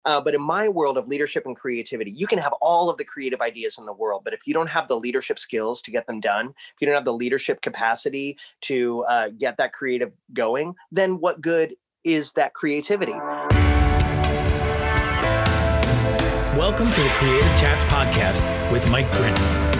But in my world of leadership and creativity, you can have all of the creative ideas in the world, but if you don't have the leadership skills to get them done, if you don't have the leadership capacity to get that creative going, then what good is that creativity? Welcome to the Creative Chats podcast with Mike Brennan.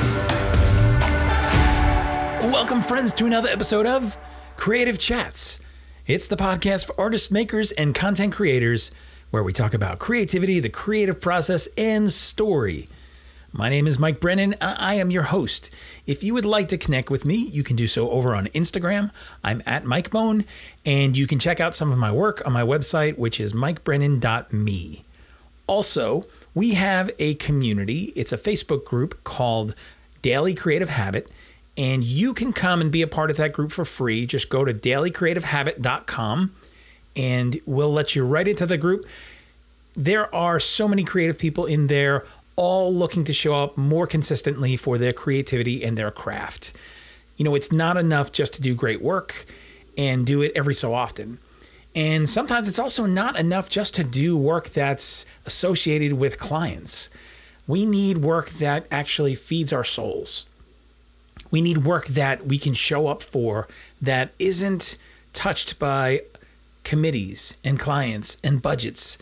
Welcome, friends, to another episode of Creative Chats. It's the podcast for artists, makers, and content creators where we talk about creativity, the creative process, and story. My name is Mike Brennan. I am your host. If you would like to connect with me, you can do so over on Instagram. I'm at MikeBone, and you can check out some of my work on my website, which is mikebrennan.me. Also, we have a community. It's a Facebook group called Daily Creative Habit, and you can come and be a part of that group for free. Just go to dailycreativehabit.com. and we'll let you right into the group. There are so many creative people in there, all looking to show up more consistently for their creativity and their craft. You know, it's not enough just to do great work and do it every so often. And sometimes it's also not enough just to do work that's associated with clients. We need work that actually feeds our souls. We need work that we can show up for that isn't touched by committees and clients and budgets,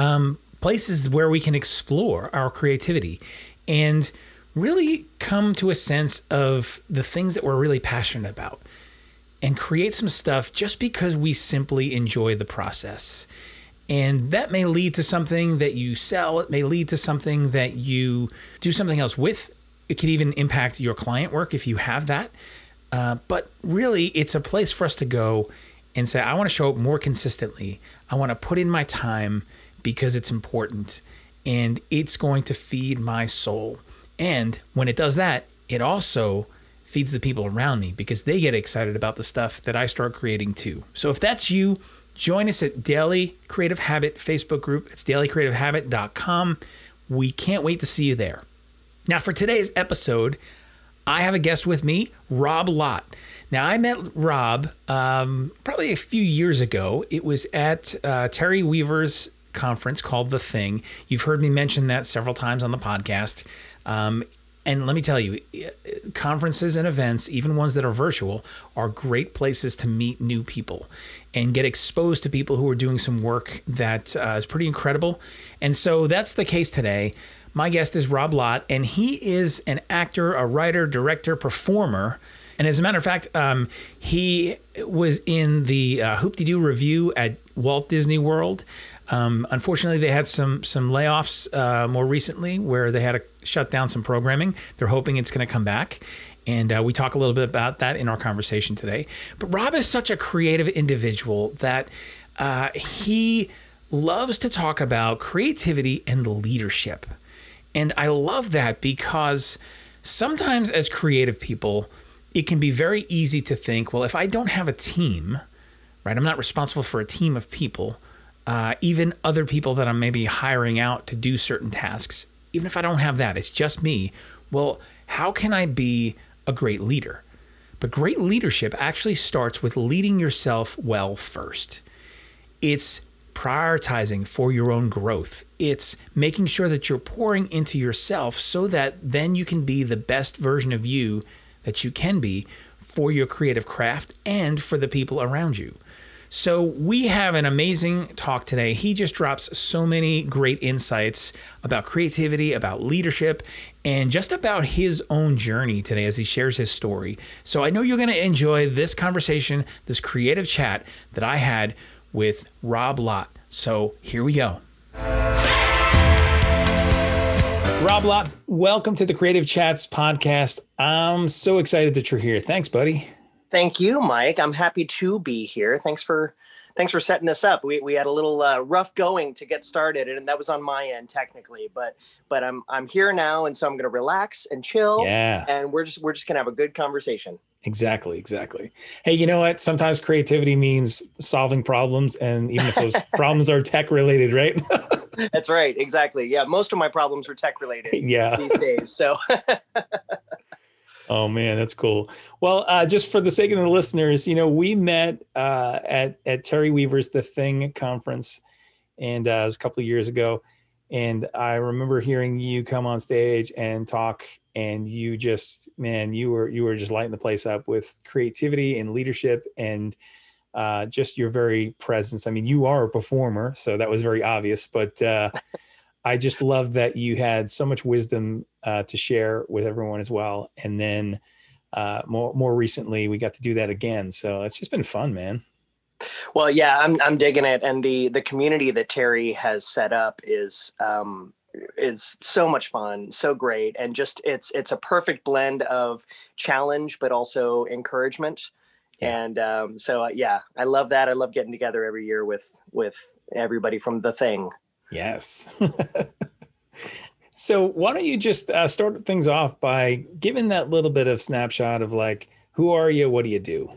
places where we can explore our creativity and really come to a sense of the things that we're really passionate about and create some stuff just because we simply enjoy the process. And that may lead to something that you sell. It may lead to something that you do something else with. It could even impact your client work if you have that. But really, it's a place for us to go and say, I want to show up more consistently. I want to put in my time because it's important and it's going to feed my soul. And when it does that, it also feeds the people around me because they get excited about the stuff that I start creating too. So if that's you, join us at Daily Creative Habit Facebook group. It's dailycreativehabit.com. We can't wait to see you there. Now for today's episode, I have a guest with me, Rob Lott. Now, I met Rob probably a few years ago. It was at Terry Weaver's conference called The Thing. You've heard me mention that several times on the podcast. And let me tell you, conferences and events, even ones that are virtual, are great places to meet new people and get exposed to people who are doing some work that is pretty incredible. And so that's the case today. My guest is Rob Lott, and he is an actor, a writer, director, performer. And as a matter of fact, he was in the Hoop-de-Doo review at Walt Disney World. Unfortunately, they had some layoffs more recently where they had to shut down some programming. They're hoping it's going to come back. And we talk a little bit about that in our conversation today. But Rob is such a creative individual that he loves to talk about creativity and leadership. And I love that because sometimes as creative people, it can be very easy to think, well, if I don't have a team, right, I'm not responsible for a team of people, even other people that I'm maybe hiring out to do certain tasks, even if I don't have that, it's just me, well, how can I be a great leader? But great leadership actually starts with leading yourself well first. It's prioritizing for your own growth. It's making sure that you're pouring into yourself so that then you can be the best version of you that you can be for your creative craft and for the people around you. So we have an amazing talk today. He just drops so many great insights about creativity, about leadership, and just about his own journey today as he shares his story. So I know you're going to enjoy this conversation, this creative chat that I had with Rob Lott. So here we go. Rob Lott, welcome to the Creative Chats podcast. I'm so excited that you're here. Thanks, buddy. Thank you, Mike. I'm happy to be here. Thanks for setting us up. We had a little rough going to get started, and that was on my end technically. But I'm here now, and so I'm going to relax and chill. Yeah. And we're just going to have a good conversation. Exactly. Hey, you know what? Sometimes creativity means solving problems, and even if those problems are tech related, right? That's right. Exactly. Yeah. Most of my problems are tech related these days. So. Oh man, that's cool. Well, just for the sake of the listeners, we met at Terry Weaver's The Thing conference, and it was a couple of years ago. And I remember hearing you come on stage and talk, and you just, man, you were just lighting the place up with creativity and leadership and just your very presence. I mean, you are a performer, so that was very obvious, but I just love that you had so much wisdom to share with everyone as well. And then more recently, we got to do that again. So it's just been fun, man. Well, yeah, I'm digging it, and the community that Terry has set up is so much fun, so great, and just it's a perfect blend of challenge but also encouragement. Yeah. And yeah, I love that. I love getting together every year with everybody from the thing. Yes. So why don't you just start things off by giving that little bit of snapshot of like, who are you? What do you do?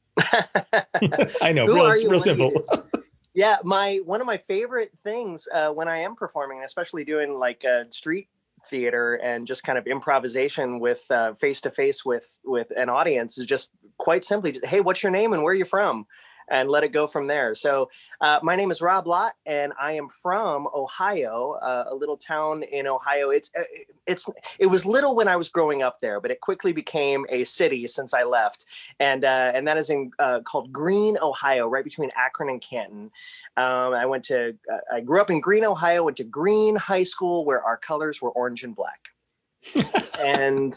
I know, real simple. Yeah, one of my favorite things when I am performing, especially doing like street theater and just kind of improvisation with face to face with an audience, is just quite simply, hey, what's your name and where are you from? And let it go from there. So my name is Rob Lott, and I am from Ohio, a little town in Ohio. It was little when I was growing up there, but it quickly became a city since I left. And that is called Greene, Ohio, right between Akron and Canton. I grew up in Greene, Ohio, went to Greene High School, where our colors were orange and black. And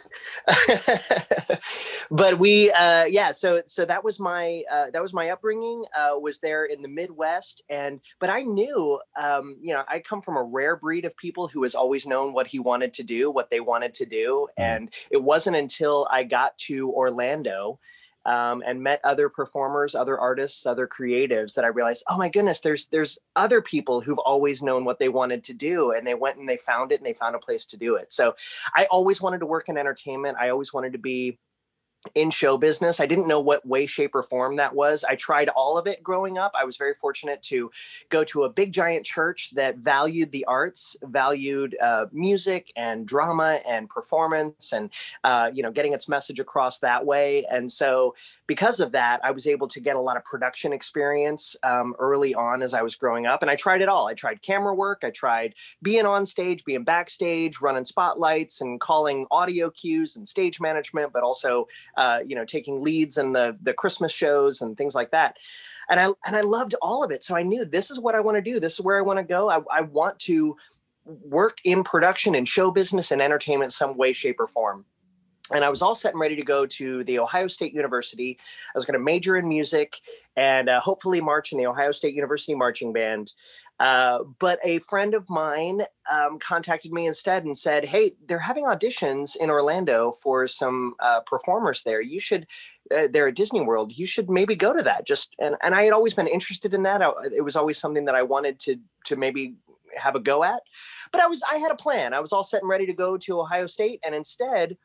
but so that was my upbringing, was there in the Midwest. But I knew, I come from a rare breed of people who has always known what they wanted to do. And it wasn't until I got to Orlando and met other performers, other artists, other creatives, that I realized, oh my goodness, there's other people who've always known what they wanted to do, and they went and they found it, and they found a place to do it. So I always wanted to work in entertainment. I always wanted to be in show business. I didn't know what way, shape, or form that was. I tried all of it growing up. I was very fortunate to go to a big giant church that valued the arts, valued music and drama and performance, and getting its message across that way. And so because of that, I was able to get a lot of production experience early on as I was growing up. And I tried it all. I tried camera work. I tried being on stage, being backstage, running spotlights and calling audio cues and stage management, but also taking leads in the Christmas shows and things like that. And I loved all of it. So I knew this is what I want to do. This is where I want to go. I want to work in production and show business and entertainment some way, shape, or form. And I was all set and ready to go to the Ohio State University. I was going to major in music and hopefully march in the Ohio State University marching band. But a friend of mine contacted me instead and said, hey, they're having auditions in Orlando for some performers there. You should, they're at Disney World. You should maybe go to that. And I had always been interested in that. It was always something that I wanted to maybe have a go at. But I had a plan. I was all set and ready to go to Ohio State. And instead,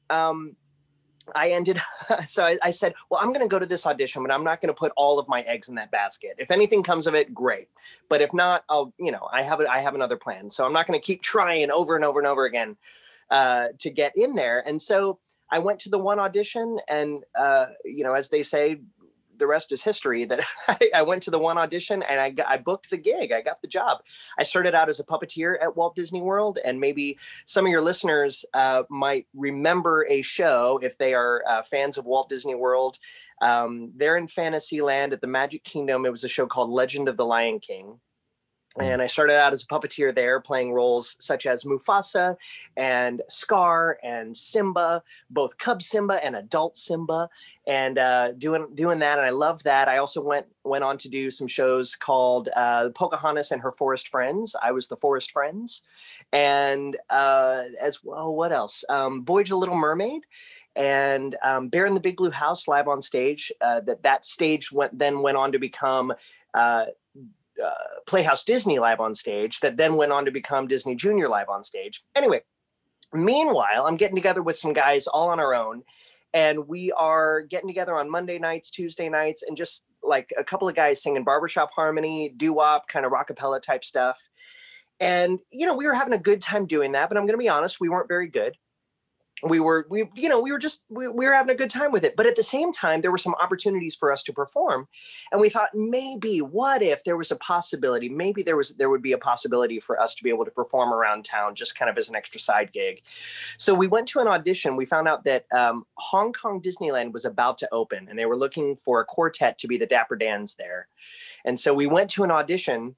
I said, well, I'm going to go to this audition, but I'm not going to put all of my eggs in that basket. If anything comes of it, great. But if not, I have another plan. So I'm not going to keep trying over and over and over again to get in there. And so I went to the one audition, and, as they say, the rest is history. That I went to the one audition and I booked the gig. I got the job. I started out as a puppeteer at Walt Disney World, and maybe some of your listeners might remember a show if they are fans of Walt Disney World. They're in Fantasyland at the Magic Kingdom. It was a show called Legend of the Lion King. And I started out as a puppeteer there, playing roles such as Mufasa and Scar and Simba, both cub Simba and adult Simba, and doing that. And I loved that. I also went on to do some shows called Pocahontas and Her Forest Friends. I was the Forest Friends. And as well, what else? Voyage of the Little Mermaid. And Bear in the Big Blue House live on stage. That stage went on to become Playhouse Disney live on stage, that then went on to become Disney Junior live on stage. Anyway, meanwhile, I'm getting together with some guys all on our own, and we are getting together on Monday nights, Tuesday nights, and just like a couple of guys singing barbershop harmony, doo-wop, kind of rockapella type stuff. And, we were having a good time doing that, but I'm going to be honest, we weren't very good. we were having a good time with it. But at the same time, there were some opportunities for us to perform. And we thought, maybe what if there was a possibility, maybe there would be a possibility for us to be able to perform around town, just kind of as an extra side gig. So we went to an audition. We found out that Hong Kong Disneyland was about to open, and they were looking for a quartet to be the Dapper Dans there. And so we went to an audition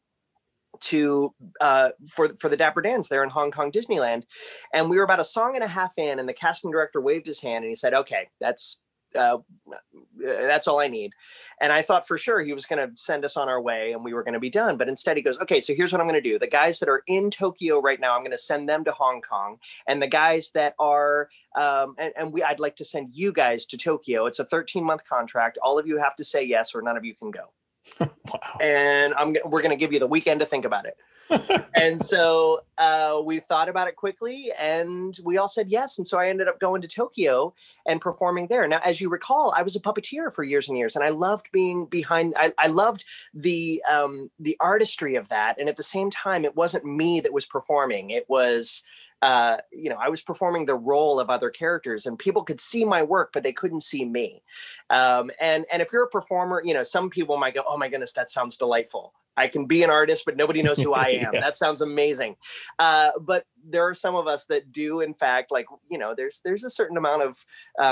for the Dapper Dans there in Hong Kong Disneyland, and we were about a song and a half in, and the casting director waved his hand and he said, "Okay, that's all I need." And I thought for sure he was going to send us on our way and we were going to be done. But instead he goes, "Okay, so here's what I'm going to do. The guys that are in Tokyo right now, I'm going to send them to Hong Kong, and the guys that are I'd like to send you guys to Tokyo. It's a 13-month contract. All of you have to say yes or none of you can go." Wow. And we're going to give you the weekend to think about it. And so we thought about it quickly and we all said yes. And so I ended up going to Tokyo and performing there. Now, as you recall, I was a puppeteer for years and years, and I loved being behind. I loved the artistry of that. And at the same time, it wasn't me that was performing. It was I was performing the role of other characters, and people could see my work, but they couldn't see me. And if you're a performer, some people might go, "Oh my goodness, that sounds delightful. I can be an artist, but nobody knows who I am." Yeah. That sounds amazing. But there are some of us that do, in fact, there's a certain amount of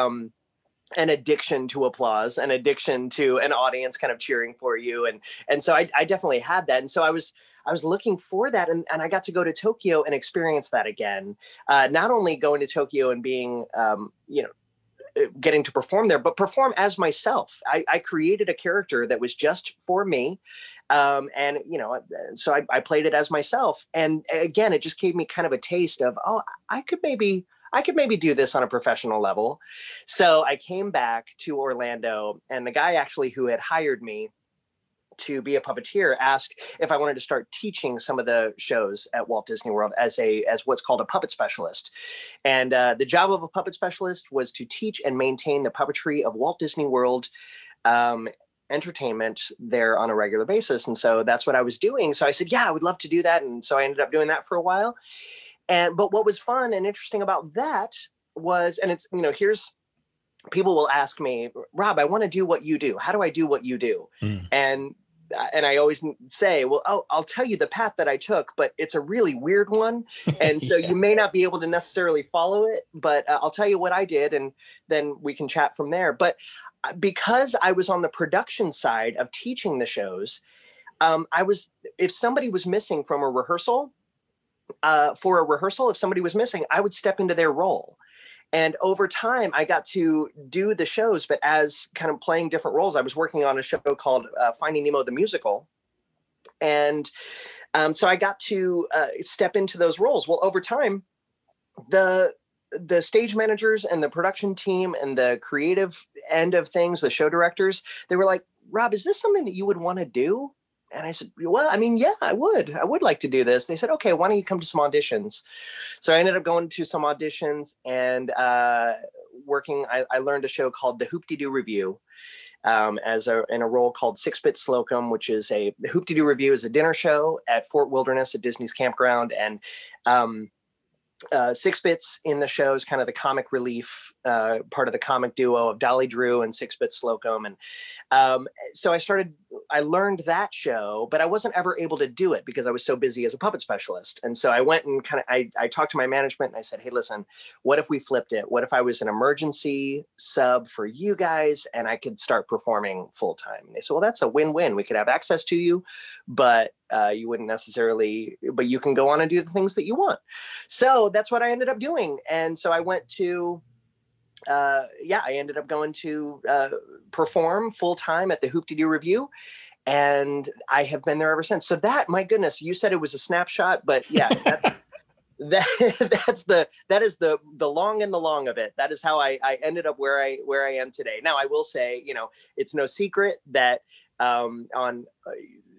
an addiction to applause, an addiction to an audience kind of cheering for you. And so I definitely had that. And so I was looking for that. And I got to go to Tokyo and experience that again. Not only going to Tokyo and being, getting to perform there, but perform as myself. I created a character that was just for me. So I played it as myself. And again, it just gave me kind of a taste of, I could maybe do this on a professional level. So I came back to Orlando, and the guy actually who had hired me to be a puppeteer asked if I wanted to start teaching some of the shows at Walt Disney World as what's called a puppet specialist. And the job of a puppet specialist was to teach and maintain the puppetry of Walt Disney World entertainment there on a regular basis. And so that's what I was doing. So I said, yeah, I would love to do that. And so I ended up doing that for a while. But what was fun and interesting about that was, and it's, here's, people will ask me, "Rob, I want to do what you do. How do I do what you do?" And I always say, well, I'll tell you the path that I took, but it's a really weird one. And so you may not be able to necessarily follow it, but I'll tell you what I did, and then we can chat from there. But because I was on the production side of teaching the shows, if somebody was missing from a rehearsal, if somebody was missing, I would step into their role. And over time, I got to do the shows, but as kind of playing different roles. I was working on a show called Finding Nemo the Musical. And so I got to step into those roles. Well, over time, the stage managers and the production team and the creative end of things, the show directors, they were like, "Rob, is this something that you would want to do?" And I said, "Well, I mean, yeah, I would like to do this." They said, "Okay, why don't you come to some auditions?" So I ended up going to some auditions and working. I learned a show called The Hoop-Dee-Doo Review in a role called Six Bit Slocum, which is the Hoop-Dee-Doo Review is a dinner show at Fort Wilderness at Disney's campground. And Six Bits in the show is kind of the comic relief, part of the comic duo of Dolly Drew and Six Bit Slocum. And so I learned that show, but I wasn't ever able to do it because I was so busy as a puppet specialist. And so I went and I talked to my management and I said, "Hey, listen, what if we flipped it? What if I was an emergency sub for you guys and I could start performing full time?" And they said, "Well, that's a win-win. We could have access to you, but you wouldn't necessarily, but you can go on and do the things that you want." So that's what I ended up doing. And so I went to, I ended up going to perform full time at the Hoop-Dee-Doo Review. And I have been there ever since. So that, my goodness, you said it was a snapshot, but yeah, that is the long and the long of it. That is how I ended up where I am today. Now, I will say, it's no secret that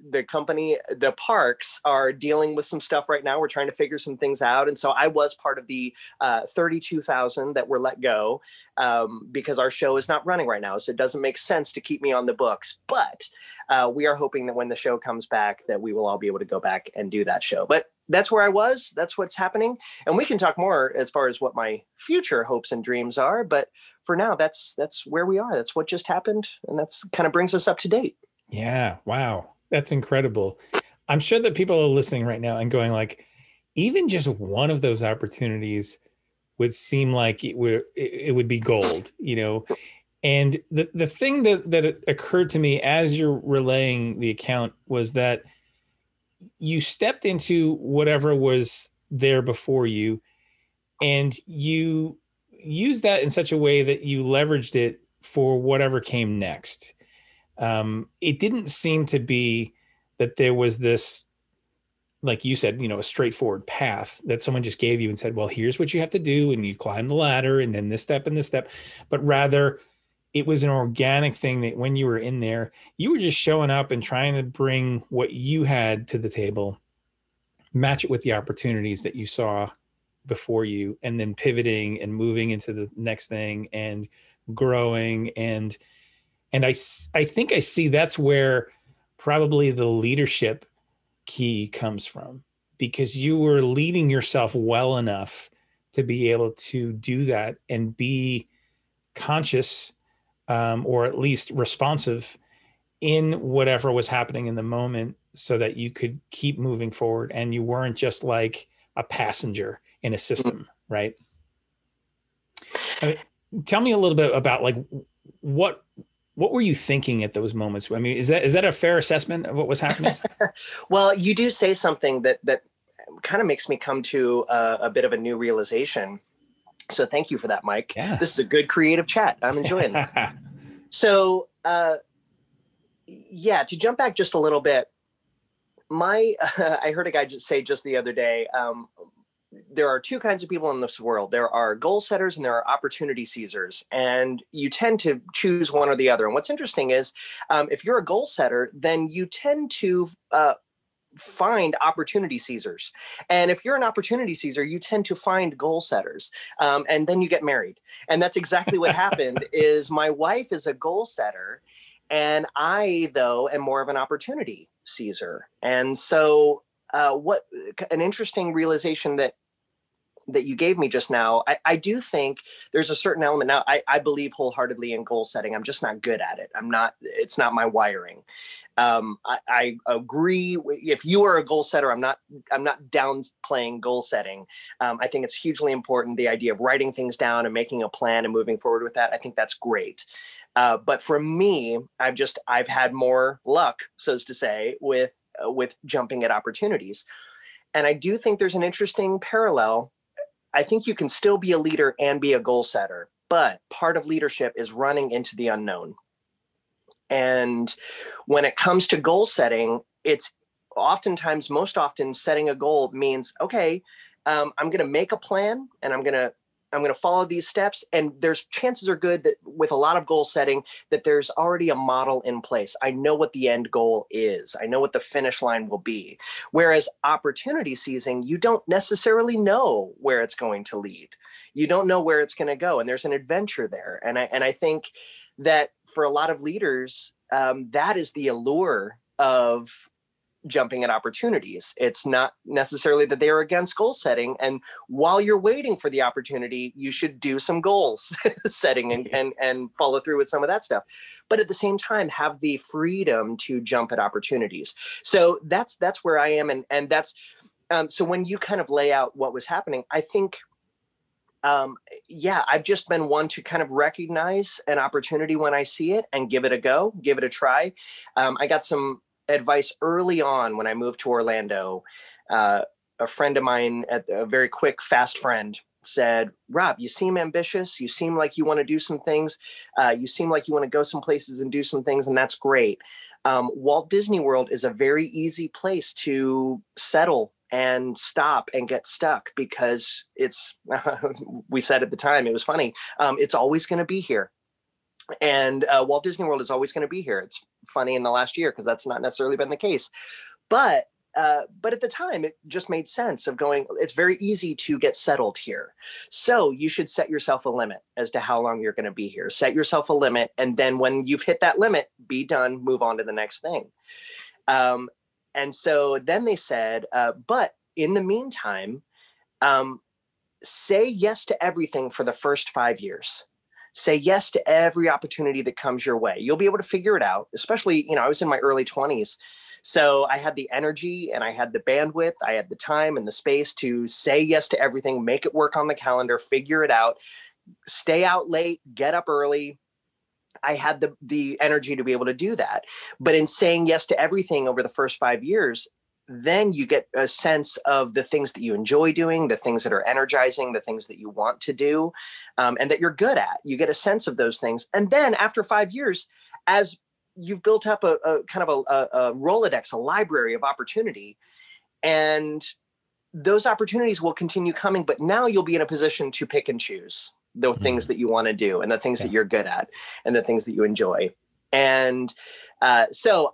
the company, the parks are dealing with some stuff right now. We're trying to figure some things out. And so I was part of the 32,000 that were let go because our show is not running right now. So it doesn't make sense to keep me on the books. But we are hoping that when the show comes back, that we will all be able to go back and do that show. But that's where I was. That's what's happening. And we can talk more as far as what my future hopes and dreams are. But for now, that's where we are. That's what just happened. And that's kind of brings us up to date. Yeah. Wow. That's incredible. I'm sure that people are listening right now and going like, even just one of those opportunities would seem like it would be gold, you know? And the thing that occurred to me as you're relaying the account was that you stepped into whatever was there before you, and you used that in such a way that you leveraged it for whatever came next. It didn't seem to be that there was this, like you said, you know, a straightforward path that someone just gave you and said, well, here's what you have to do. And you climb the ladder and then this step and this step, but rather it was an organic thing that when you were in there, you were just showing up and trying to bring what you had to the table, match it with the opportunities that you saw before you, and then pivoting and moving into the next thing and growing. And I think I see that's where probably the leadership key comes from, because you were leading yourself well enough to be able to do that and be conscious, or at least responsive in whatever was happening in the moment, so that you could keep moving forward and you weren't just like a passenger in a system, right? I mean, tell me a little bit about like what were you thinking at those moments? I mean, is that a fair assessment of what was happening? Well, you do say something that kind of makes me come to a bit of a new realization. So thank you for that, Mike. Yeah. This is a good creative chat. I'm enjoying this. So, yeah, to jump back just a little bit, I heard a guy just say just the other day, there are two kinds of people in this world. There are goal setters and there are opportunity seizers, and you tend to choose one or the other. And what's interesting is if you're a goal setter, then you tend to find opportunity seizers. And if you're an opportunity seizer, you tend to find goal setters. And then you get married. And that's exactly what happened. Is my wife is a goal setter, and I, though, am more of an opportunity seizer. And so what an interesting realization that you gave me just now. I do think there's a certain element. Now, I believe wholeheartedly in goal setting. I'm just not good at it. It's not my wiring. I agree. If you are a goal setter, I'm not downplaying goal setting. I think it's hugely important. The idea of writing things down and making a plan and moving forward with that, I think that's great. But for me, I've had more luck, so to say, with jumping at opportunities. And I do think there's an interesting parallel. I think you can still be a leader and be a goal setter, but part of leadership is running into the unknown. And when it comes to goal setting, it's most often setting a goal means, okay, I'm going to make a plan and I'm going to follow these steps. And there's chances are good that with a lot of goal setting, that there's already a model in place. I know what the end goal is. I know what the finish line will be. Whereas opportunity seizing, you don't necessarily know where it's going to lead. You don't know where it's going to go. And there's an adventure there. And I think that for a lot of leaders, that is the allure of jumping at opportunities. It's not necessarily that they are against goal setting. And while you're waiting for the opportunity, you should do some goals setting and follow through with some of that stuff. But at the same time, have the freedom to jump at opportunities. So that's where I am. And that's, so when you kind of lay out what was happening, I think, I've just been one to kind of recognize an opportunity when I see it and give it a go, give it a try. I got some advice early on when I moved to Orlando. A friend of mine, a very quick, fast friend, said, Rob, you seem ambitious. You seem like you want to do some things. You seem like you want to go some places and do some things, and that's great. Walt Disney World is a very easy place to settle and stop and get stuck, because it's, we said at the time, it was funny, it's always going to be here. And Walt Disney World is always going to be here. funny in the last year because that's not necessarily been the case. But at the time, it just made sense of going, it's very easy to get settled here. So you should set yourself a limit as to how long you're going to be here. Set yourself a limit. And then when you've hit that limit, be done, move on to the next thing. And so then they said, but in the meantime, say yes to everything for the first 5 years. Say yes to every opportunity that comes your way. You'll be able to figure it out, especially, I was in my early 20s. So I had the energy and I had the bandwidth, I had the time and the space to say yes to everything, make it work on the calendar, figure it out, stay out late, get up early. I had the energy to be able to do that. But in saying yes to everything over the first 5 years, then you get a sense of the things that you enjoy doing, the things that are energizing, the things that you want to do, and that you're good at. You get a sense of those things. And then after 5 years, as you've built up a kind of a Rolodex, a library of opportunity, and those opportunities will continue coming, but now you'll be in a position to pick and choose the things that you want to do and the things that you're good at and the things that you enjoy. And so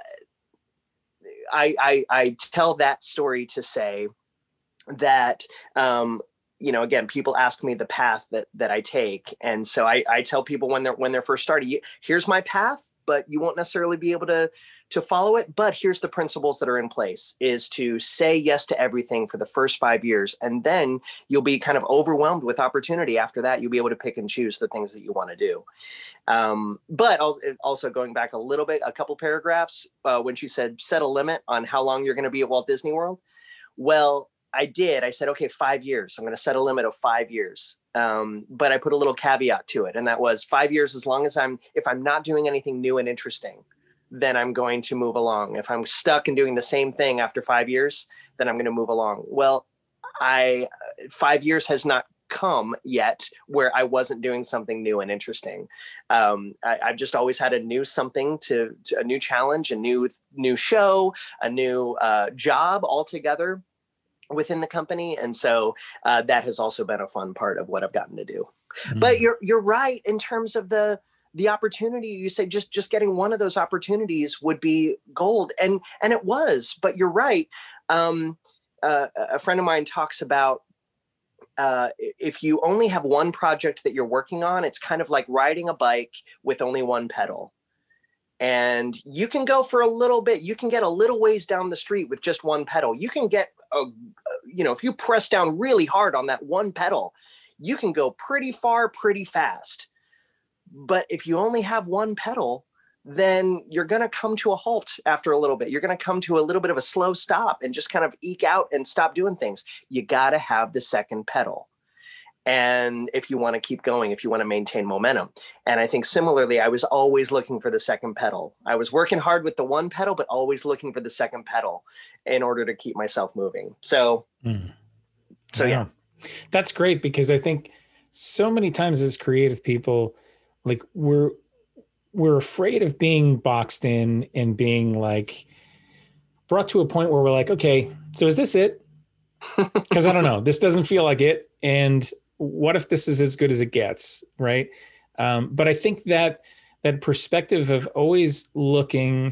I tell that story to say that, again, people ask me the path that I take. And so I tell people when they're first starting, here's my path, but you won't necessarily be able to follow it. But here's the principles that are in place, is to say yes to everything for the first 5 years. And then you'll be kind of overwhelmed with opportunity. After that, you'll be able to pick and choose the things that you want to do. But also going back a couple paragraphs, when she said, set a limit on how long you're going to be at Walt Disney World. Well, I did. I said, okay, 5 years. I'm going to set a limit of 5 years. But I put a little caveat to it. And that was 5 years, as long as if I'm not doing anything new and interesting, then I'm going to move along. If I'm stuck and doing the same thing after 5 years, then I'm going to move along. Well, 5 years has not come yet where I wasn't doing something new and interesting. I've just always had a new something to a new challenge, a new show, a new job altogether within the company. And so that has also been a fun part of what I've gotten to do. But you're right in terms of the opportunity. You say just getting one of those opportunities would be gold. And it was, but you're right. A friend of mine talks about if you only have one project that you're working on, it's kind of like riding a bike with only one pedal. And you can go for a little bit, you can get a little ways down the street with just one pedal. You can get, if you press down really hard on that one pedal, you can go pretty far, pretty fast. But if you only have one pedal, then you're going to come to a halt after a little bit. You're going to come to a little bit of a slow stop and just kind of eke out and stop doing things. You got to have the second pedal. And if you want to keep going, if you want to maintain momentum. And I think similarly, I was always looking for the second pedal. I was working hard with the one pedal, but always looking for the second pedal in order to keep myself moving. So yeah. That's great, because I think so many times as creative people, like we're afraid of being boxed in and being like brought to a point where we're like, okay, so is this it? Because I don't know, this doesn't feel like it. And what if this is as good as it gets, right? But I think that perspective of always looking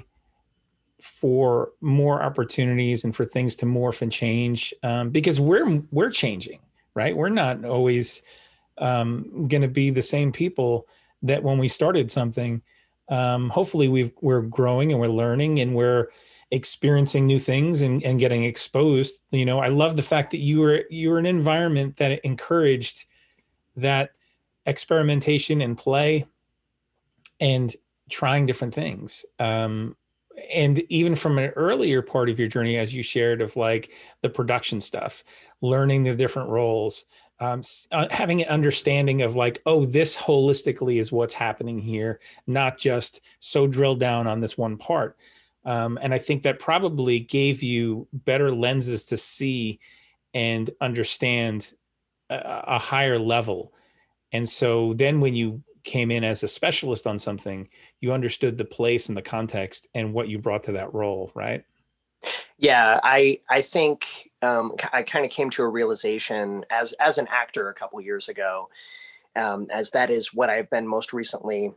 for more opportunities and for things to morph and change, because we're changing, right? We're not always going to be the same people that when we started something. Hopefully we're growing and we're learning and we're experiencing new things and getting exposed. I love the fact that you were in an environment that encouraged that experimentation and play and trying different things. And even from an earlier part of your journey, as you shared, of like the production stuff, learning the different roles, having an understanding of like, oh, this holistically is what's happening here, not just so drilled down on this one part. And I think that probably gave you better lenses to see and understand a higher level. And so then when you came in as a specialist on something, you understood the place and the context and what you brought to that role, right? Yeah, I think I kind of came to a realization as an actor a couple years ago, as that is what I've been most recently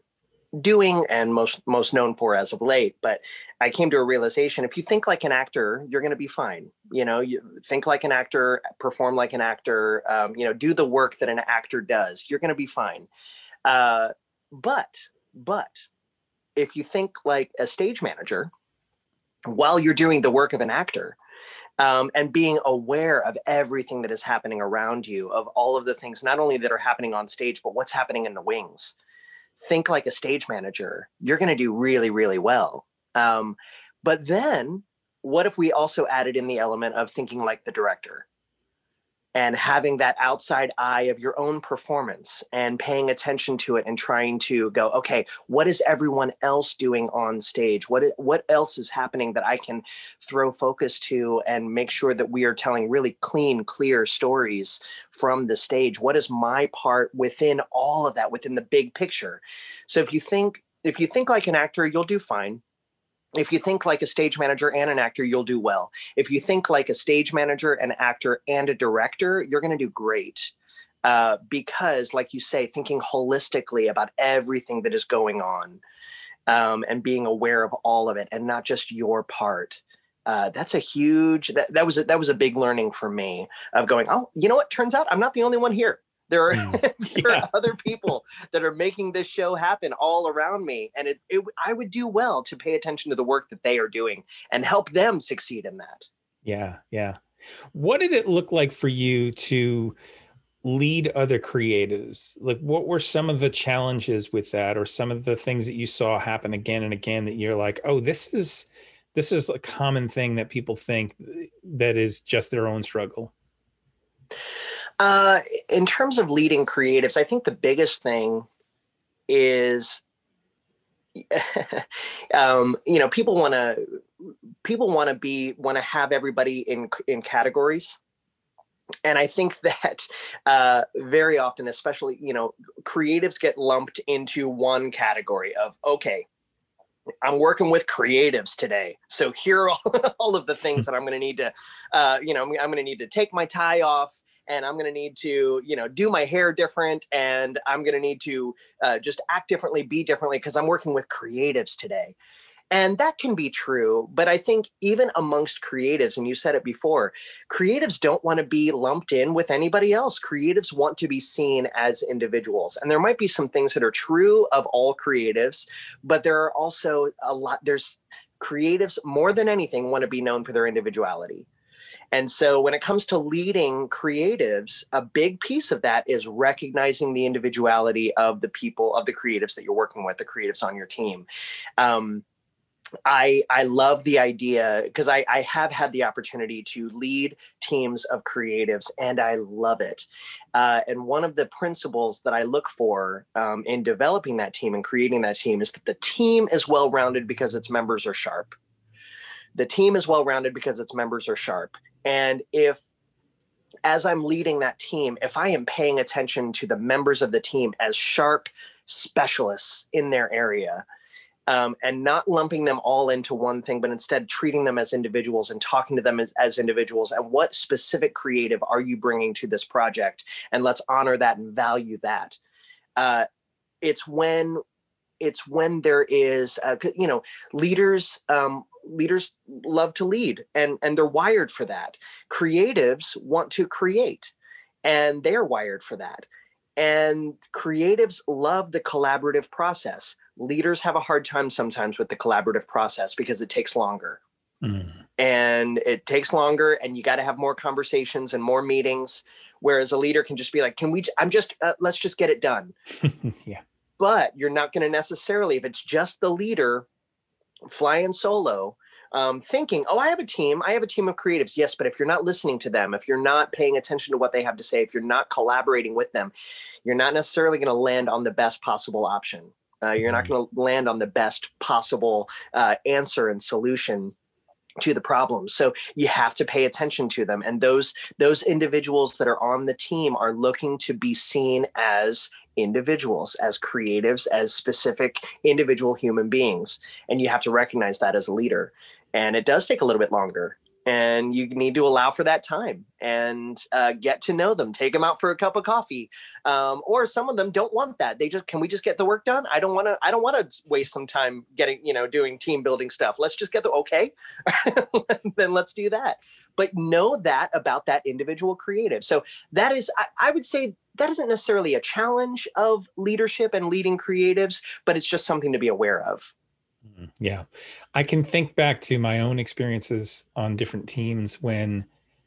doing and most known for as of late. But I came to a realization: if you think like an actor, you're going to be fine. You think like an actor, perform like an actor, do the work that an actor does, you're going to be fine. But if you think like a stage manager while you're doing the work of an actor, and being aware of everything that is happening around you, of all of the things, not only that are happening on stage, but what's happening in the wings. Think like a stage manager, you're going to do really, really well. But then what if we also added in the element of thinking like the director and having that outside eye of your own performance and paying attention to it and trying to go, okay, what is everyone else doing on stage? What else is happening that I can throw focus to and make sure that we are telling really clean, clear stories from the stage? What is my part within all of that, within the big picture? So if you think like an actor, you'll do fine. If you think like a stage manager and an actor, you'll do well. If you think like a stage manager, an actor, and a director, you're going to do great. Because, like you say, thinking holistically about everything that is going on, and being aware of all of it and not just your part. That's a huge, that was a big learning for me of going, oh, you know what? Turns out I'm not the only one here. There are other people that are making this show happen all around me. And I would do well to pay attention to the work that they are doing and help them succeed in that. Yeah. Yeah. What did it look like for you to lead other creatives? Like, what were some of the challenges with that, or some of the things that you saw happen again and again that you're like, oh, this is a common thing that people think that is just their own struggle? In terms of leading creatives, I think the biggest thing is, people want to have everybody in categories. And I think that very often, especially, creatives get lumped into one category of, okay, I'm working with creatives today, so here are all of the things that I'm going to need to, I'm going to need to take my tie off, and I'm going to need to, do my hair different, and I'm going to need to just act differently, be differently, because I'm working with creatives today. And that can be true, but I think even amongst creatives, and you said it before, creatives don't want to be lumped in with anybody else. Creatives want to be seen as individuals. And there might be some things that are true of all creatives, but there are also there's creatives more than anything want to be known for their individuality. And so when it comes to leading creatives, a big piece of that is recognizing the individuality of the people, of the creatives that you're working with, the creatives on your team. I love the idea, because I have had the opportunity to lead teams of creatives, and I love it. And one of the principles that I look for in developing that team and creating that team is that the team is well-rounded because its members are sharp. The team is well-rounded because its members are sharp. And as I'm leading that team, if I am paying attention to the members of the team as sharp specialists in their area, and not lumping them all into one thing, but instead treating them as individuals and talking to them as individuals, and what specific creative are you bringing to this project? And let's honor that and value that. It's when there is, leaders love to lead, and they're wired for that. Creatives want to create, and they're wired for that. And creatives love the collaborative process. Leaders have a hard time sometimes with the collaborative process because it takes longer. And it takes longer, and you got to have more conversations and more meetings. Whereas a leader can just be like, let's just get it done. Yeah. But you're not going to necessarily, if it's just the leader flying solo, thinking, oh, I have a team of creatives. Yes, but if you're not listening to them, if you're not paying attention to what they have to say, if you're not collaborating with them, you're not necessarily going to land on the best possible option. You're not going to land on the best possible answer and solution to the problem. So you have to pay attention to them. And those individuals that are on the team are looking to be seen as individuals, as creatives, as specific individual human beings. And you have to recognize that as a leader. And it does take a little bit longer. And you need to allow for that time and get to know them, take them out for a cup of coffee. Or some of them don't want that. Can we just get the work done? I don't want to waste some time doing team building stuff. Let's just okay. Then let's do that. But know that about that individual creative. So that is, I would say that isn't necessarily a challenge of leadership and leading creatives, but it's just something to be aware of. Yeah. I can think back to my own experiences on different teams when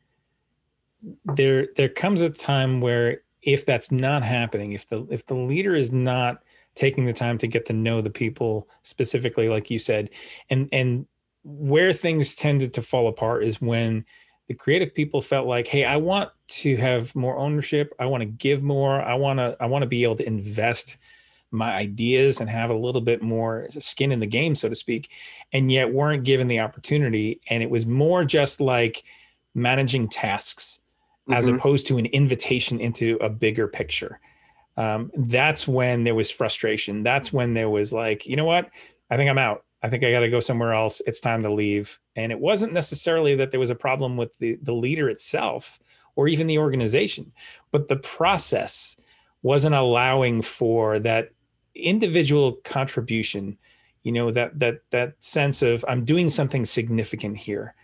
there comes a time where if that's not happening, if the leader is not taking the time to get to know the people specifically, like you said, and where things tended to fall apart is when the creative people felt like, hey, I want to have more ownership. I want to give more. I want to be able to invest my ideas and have a little bit more skin in the game, so to speak, and yet weren't given the opportunity. And it was more just like managing tasks as opposed to an invitation into a bigger picture. That's when there was frustration. That's when there was like, you know what? I think I'm out. I think I got to go somewhere else. It's time to leave. And it wasn't necessarily that there was a problem with the leader itself or even the organization, but the process wasn't allowing for that individual contribution, that sense of I'm doing something significant here.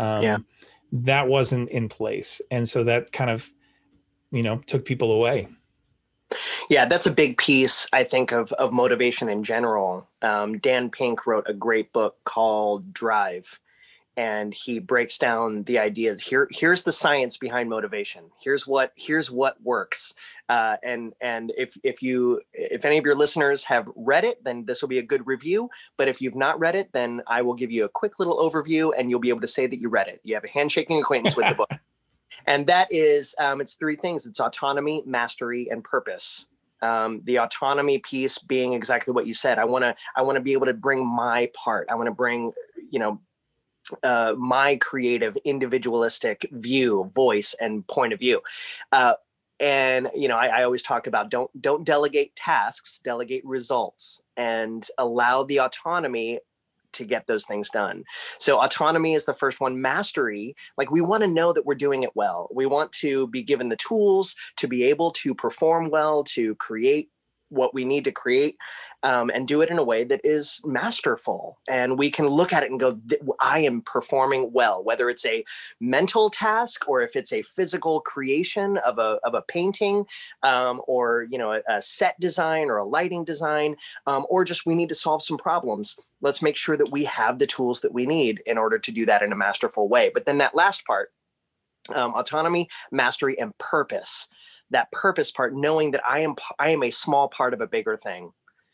That wasn't in place. And so that kind of, took people away. Yeah, that's a big piece, I think, of motivation in general. Dan Pink wrote a great book called Drive, and he breaks down the ideas. Here's the science behind motivation. Here's what works. And if any of your listeners have read it, then this will be a good review. But if you've not read it, then I will give you a quick little overview, and you'll be able to say that you read it. You have a handshaking acquaintance with the book. And that is, it's three things. It's autonomy, mastery, and purpose. The autonomy piece being exactly what you said. I want to be able to bring my part. I want to bring, my creative, individualistic view, voice, and point of view. And I always talk about don't delegate tasks, delegate results, and allow the autonomy to get those things done. So autonomy is the first one. Mastery, like we want to know that we're doing it well. We want to be given the tools to be able to perform well, to create what we need to create, and do it in a way that is masterful. And we can look at it and go, I am performing well, whether it's a mental task or if it's a physical creation of a painting, or a set design or a lighting design, or just we need to solve some problems. Let's make sure that we have the tools that we need in order to do that in a masterful way. But then that last part, autonomy, mastery, and purpose. That purpose part, knowing that I am a small part of a bigger thing.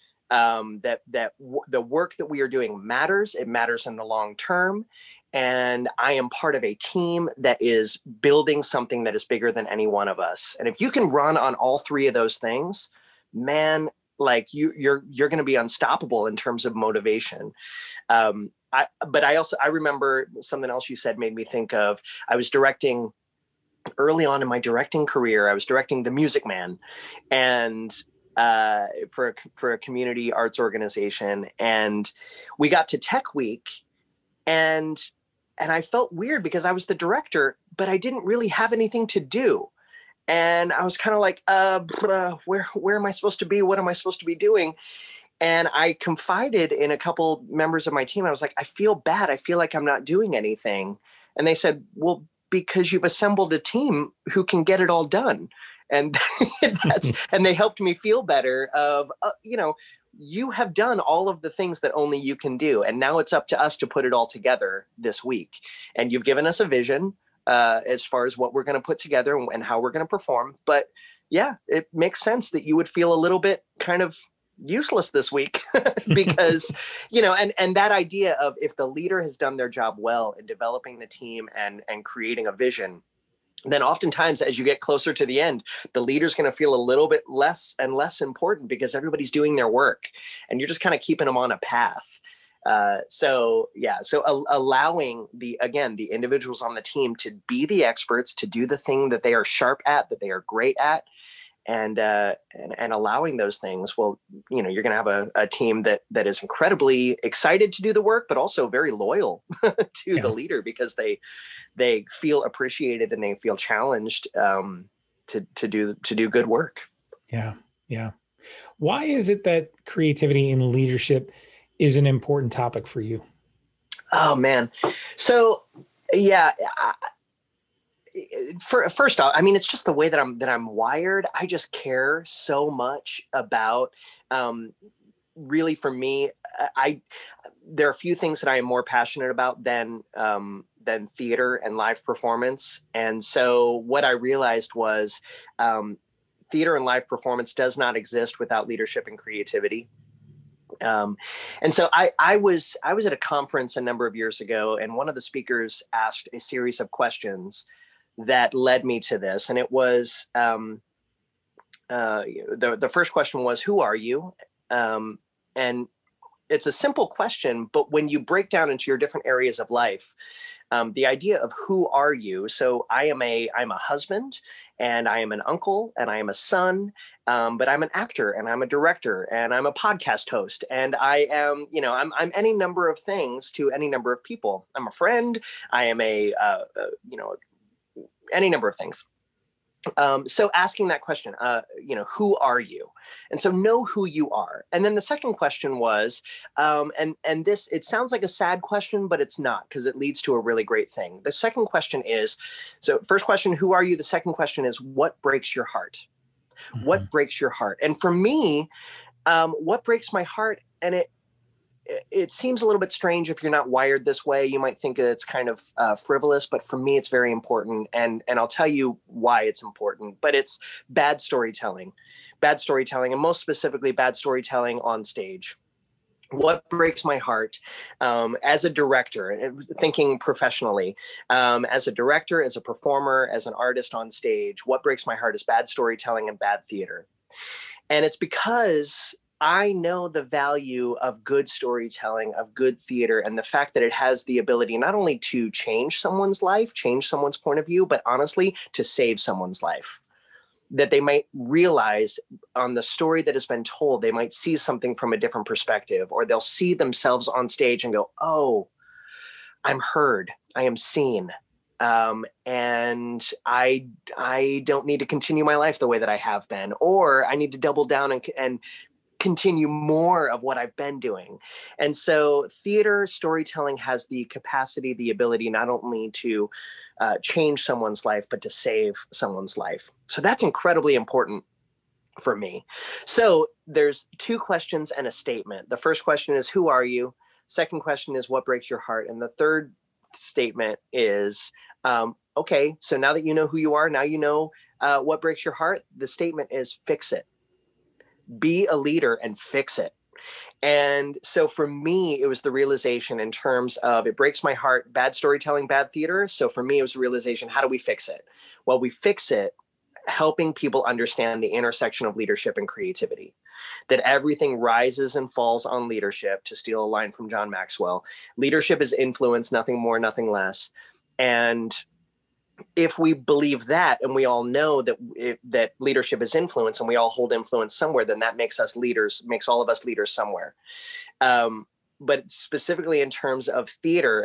The work that we are doing matters. It matters in the long term. And I am part of a team that is building something that is bigger than any one of us. And if you can run on all three of those things, man, like you're going to be unstoppable in terms of motivation. I remember something else you said made me think of, I was directing early on in my directing career. I was directing The Music Man, and for a community arts organization, and we got to Tech Week, and I felt weird because I was the director, but I didn't really have anything to do. And I was kind of like, where am I supposed to be? What am I supposed to be doing? And I confided in a couple members of my team. I was like, I feel bad. I feel like I'm not doing anything. And they said, well, because you've assembled a team who can get it all done. And and they helped me feel better of, you have done all of the things that only you can do. And now it's up to us to put it all together this week. And you've given us a vision as far as what we're going to put together and how we're going to perform. But yeah, it makes sense that you would feel a little bit kind of useless this week because, and that idea of if the leader has done their job well in developing the team and creating a vision, then oftentimes as you get closer to the end, the leader's going to feel a little bit less and less important because everybody's doing their work and you're just kind of keeping them on a path. So allowing the individuals on the team to be the experts, to do the thing that they are sharp at, that they are great at, and allowing those things, well, you know, you're going to have a team that is incredibly excited to do the work, but also very loyal to the leader, because they feel appreciated and they feel challenged to do good work. Yeah. Yeah. Why is it that creativity in leadership is an important topic for you? Oh man. So yeah, first off, I mean, it's just the way that I'm wired. I just care so much about, really, for me, there are a few things that I am more passionate about than theater and live performance. And so what I realized was, theater and live performance does not exist without leadership and creativity. And so I was at a conference a number of years ago, and one of the speakers asked a series of questions that led me to this. And it was, the first question was, who are you? And it's a simple question, but when you break down into your different areas of life, the idea of who are you? So I'm a husband, and I am an uncle, and I am a son, but I'm an actor, and I'm a director, and I'm a podcast host, and I am, you know, I'm any number of things to any number of people. I'm a friend. I am you know, any number of things. So asking that question, you know, who are you? And so know who you are. And then the second question was, and this, it sounds like a sad question, but it's not, because it leads to a really great thing. The second question is, so first question, who are you? The second question is, what breaks your heart? Mm-hmm. What breaks your heart? And for me, what breaks my heart, and it seems a little bit strange if you're not wired this way. You might think it's kind of frivolous, but for me, it's very important. And I'll tell you why it's important, but it's bad storytelling, and most specifically bad storytelling on stage. What breaks my heart, as a director, thinking professionally, as a director, as a performer, as an artist on stage, what breaks my heart is bad storytelling and bad theater. And it's because I know the value of good storytelling, of good theater, and the fact that it has the ability not only to change someone's life, change someone's point of view, but honestly, to save someone's life. That they might realize on the story that has been told, they might see something from a different perspective, or they'll see themselves on stage and go, oh, I'm heard, I am seen. And I don't need to continue my life the way that I have been, or I need to double down and continue more of what I've been doing. And so theater storytelling has the capacity, the ability, not only to change someone's life, but to save someone's life. So that's incredibly important for me. So there's two questions and a statement. The first question is, who are you? Second question is, what breaks your heart? And the third statement is, okay, so now that you know who you are, now you know what breaks your heart, the statement is, fix it. Be a leader and fix it. And so for me, it was the realization in terms of, it breaks my heart, bad storytelling, bad theater. So for me, it was a realization, how do we fix it? Well, we fix it helping people understand the intersection of leadership and creativity, that everything rises and falls on leadership. To steal a line from John Maxwell, leadership is influence, nothing more, nothing less. And if we believe that, and we all know that leadership is influence, and we all hold influence somewhere, then that makes us leaders, makes all of us leaders somewhere. But specifically in terms of theater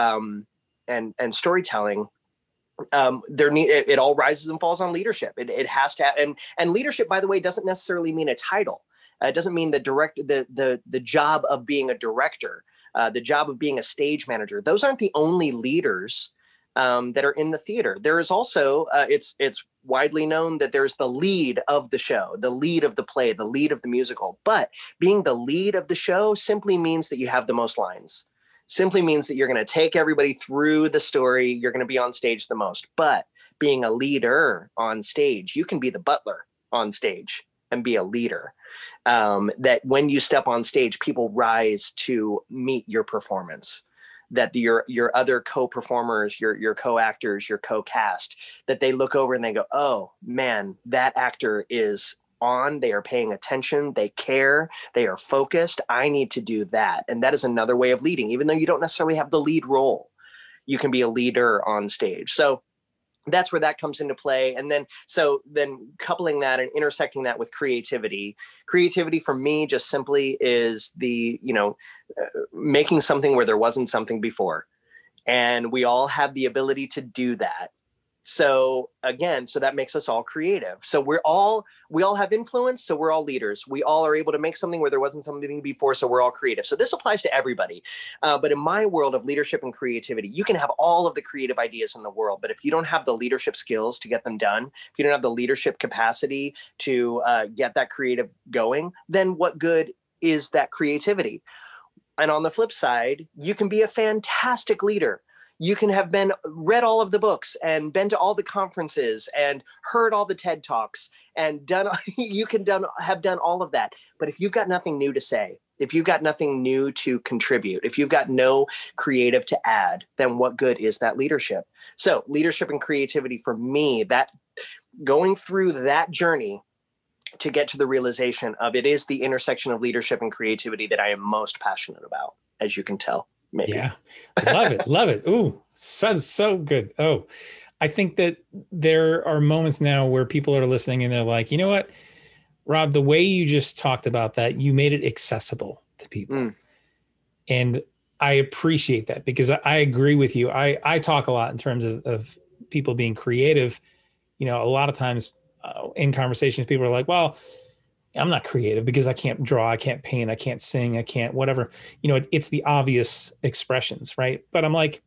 and storytelling, it all rises and falls on leadership. It has to, and leadership, by the way, doesn't necessarily mean a title. It doesn't mean the job of being a director, the job of being a stage manager. Those aren't the only leaders that are in the theater. There is also, it's widely known that there's the lead of the show, the lead of the play, the lead of the musical. But being the lead of the show simply means that you have the most lines. Simply means that you're going to take everybody through the story. You're going to be on stage the most. But being a leader on stage, you can be the butler on stage and be a leader. That when you step on stage, people rise to meet your performance. That your other co-performers, your co-actors, your co-cast, that they look over and they go, oh man, that actor is on, they are paying attention, they care, they are focused. I need to do that. And that is another way of leading. Even though you don't necessarily have the lead role, you can be a leader on stage. So that's where that comes into play. And then coupling that and intersecting that with creativity for me just simply is the, making something where there wasn't something before. And we all have the ability to do that. So again, so that makes us all creative. So we all have influence. So we're all leaders. We all are able to make something where there wasn't something before. So we're all creative. So this applies to everybody. But in my world of leadership and creativity, you can have all of the creative ideas in the world. But if you don't have the leadership skills to get them done, if you don't have the leadership capacity to get that creative going, then what good is that creativity? And on the flip side, you can be a fantastic leader. You can have read all of the books and been to all the conferences and heard all the TED Talks and have done all of that. But if you've got nothing new to say, if you've got nothing new to contribute, if you've got no creative to add, then what good is that leadership? So leadership and creativity for me, that going through that journey to get to the realization of it is the intersection of leadership and creativity that I am most passionate about, as you can tell. Maybe. Yeah. Love it. Love it. Ooh, sounds so good. Oh, I think that there are moments now where people are listening and they're like, you know what, Rob, the way you just talked about that, you made it accessible to people. And I appreciate that because I agree with you. I talk a lot in terms of people being creative. A lot of times in conversations, people are like, well, I'm not creative because I can't draw, I can't paint, I can't sing, I can't whatever. It's the obvious expressions, right? But I'm like,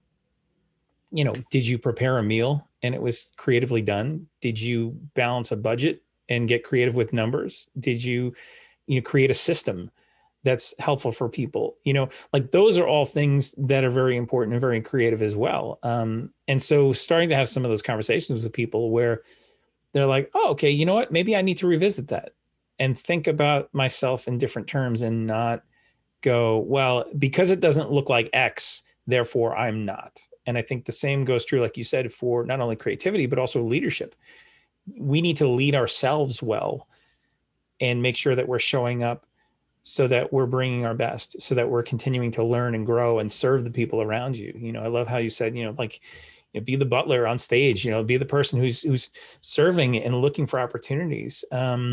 did you prepare a meal and it was creatively done? Did you balance a budget and get creative with numbers? Did you create a system that's helpful for people? Like those are all things that are very important and very creative as well. And so starting to have some of those conversations with people where they're like, oh, okay, you know what? Maybe I need to revisit that and think about myself in different terms and not go, well, because it doesn't look like X, therefore I'm not. And I think the same goes true, like you said, for not only creativity, but also leadership. We need to lead ourselves well and make sure that we're showing up so that we're bringing our best, so that we're continuing to learn and grow and serve the people around you. I love how you said, be the butler on stage, be the person who's serving and looking for opportunities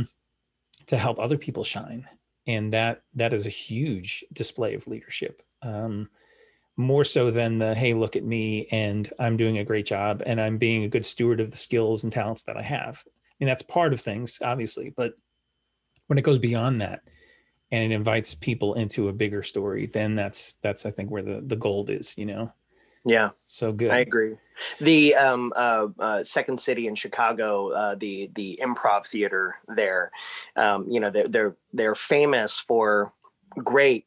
to help other people shine. And that is a huge display of leadership. More so than the, hey, look at me and I'm doing a great job and I'm being a good steward of the skills and talents that I have. That's part of things, obviously, but when it goes beyond that and it invites people into a bigger story, then that's I think where the gold is, Yeah. So good. I agree. The Second City in Chicago, the Improv Theater there, they're famous for great,